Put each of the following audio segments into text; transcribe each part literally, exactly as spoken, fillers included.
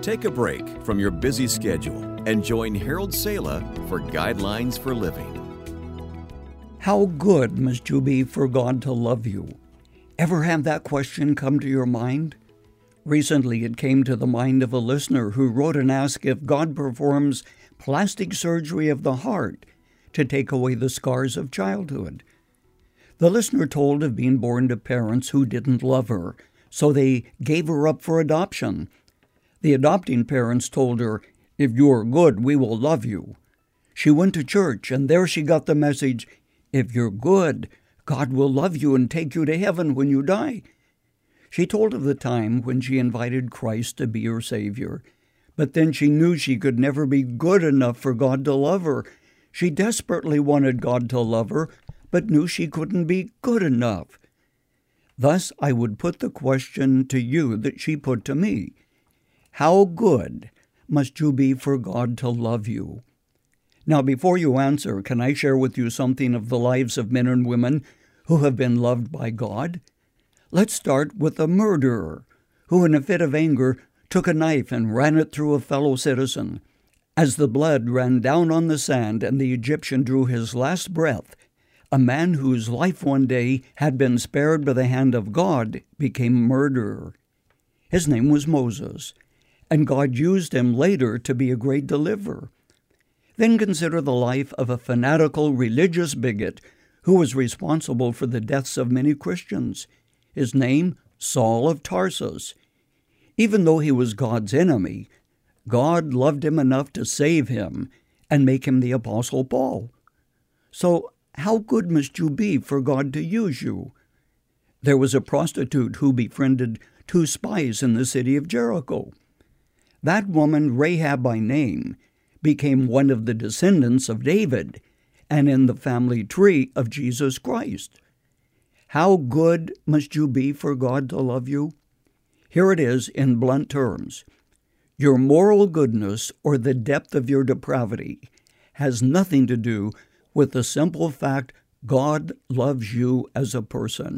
Take a break from your busy schedule and join Harold Sala for Guidelines for Living. How good must you be for God to love you? Ever have that question come to your mind? Recently, it came to the mind of a listener who wrote and asked if God performs plastic surgery of the heart to take away the scars of childhood. The listener told of being born to parents who didn't love her, so they gave her up for adoption. The adopting parents told her, "If you are good, we will love you." She went to church, and there she got the message, "If you're good, God will love you and take you to heaven when you die." She told of the time when she invited Christ to be her Savior, but then she knew she could never be good enough for God to love her. She desperately wanted God to love her, but knew she couldn't be good enough. Thus, I would put the question to you that she put to me. How good must you be for God to love you? Now, before you answer, can I share with you something of the lives of men and women who have been loved by God? Let's start with a murderer who, in a fit of anger, took a knife and ran it through a fellow citizen. As the blood ran down on the sand and the Egyptian drew his last breath, a man whose life one day had been spared by the hand of God became murderer. His name was Moses, and God used him later to be a great deliverer. Then consider the life of a fanatical religious bigot who was responsible for the deaths of many Christians. His name, Saul of Tarsus. Even though he was God's enemy, God loved him enough to save him and make him the Apostle Paul. So, how good must you be for God to use you? There was a prostitute who befriended two spies in the city of Jericho. That woman, Rahab by name, became one of the descendants of David and in the family tree of Jesus Christ. How good must you be for God to love you? Here it is in blunt terms. Your moral goodness or the depth of your depravity has nothing to do with the simple fact God loves you as a person.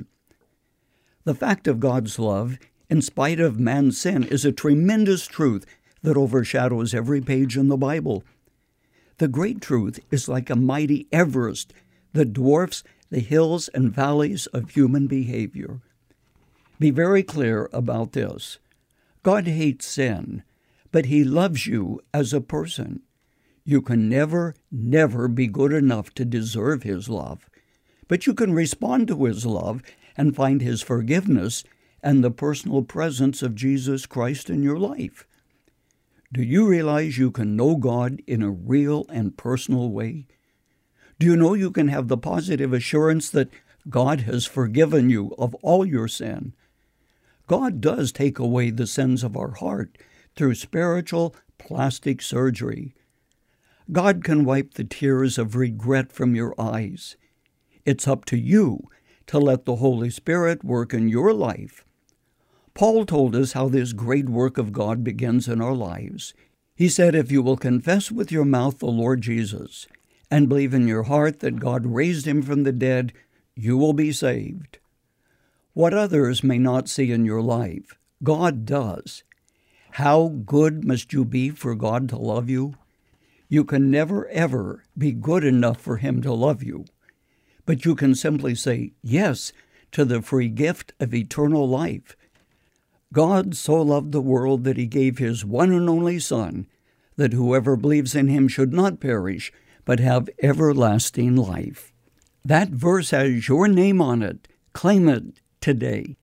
The fact of God's love, in spite of man's sin, is a tremendous truth that overshadows every page in the Bible. The great truth is like a mighty Everest that dwarfs the hills and valleys of human behavior. Be very clear about this. God hates sin, but He loves you as a person. You can never, never be good enough to deserve His love, but you can respond to His love and find His forgiveness and the personal presence of Jesus Christ in your life. Do you realize you can know God in a real and personal way? Do you know you can have the positive assurance that God has forgiven you of all your sin? God does take away the sins of our heart through spiritual plastic surgery. God can wipe the tears of regret from your eyes. It's up to you to let the Holy Spirit work in your life. Paul told us how this great work of God begins in our lives. He said, if you will confess with your mouth the Lord Jesus and believe in your heart that God raised him from the dead, you will be saved. What others may not see in your life, God does. How good must you be for God to love you? You can never, ever be good enough for Him to love you, but you can simply say yes to the free gift of eternal life. God so loved the world that He gave His one and only Son, that whoever believes in Him should not perish, but have everlasting life. That verse has your name on it. Claim it today.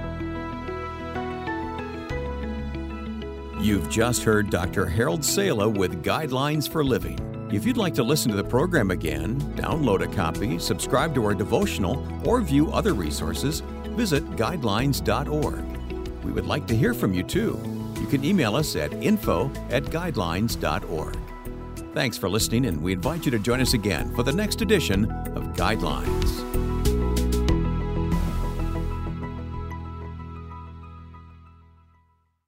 You've just heard Doctor Harold Sala with Guidelines for Living. If you'd like to listen to the program again, download a copy, subscribe to our devotional, or view other resources, visit guidelines dot org. We would like to hear from you, too. You can email us at info at guidelines dot org. Thanks for listening, and we invite you to join us again for the next edition of Guidelines.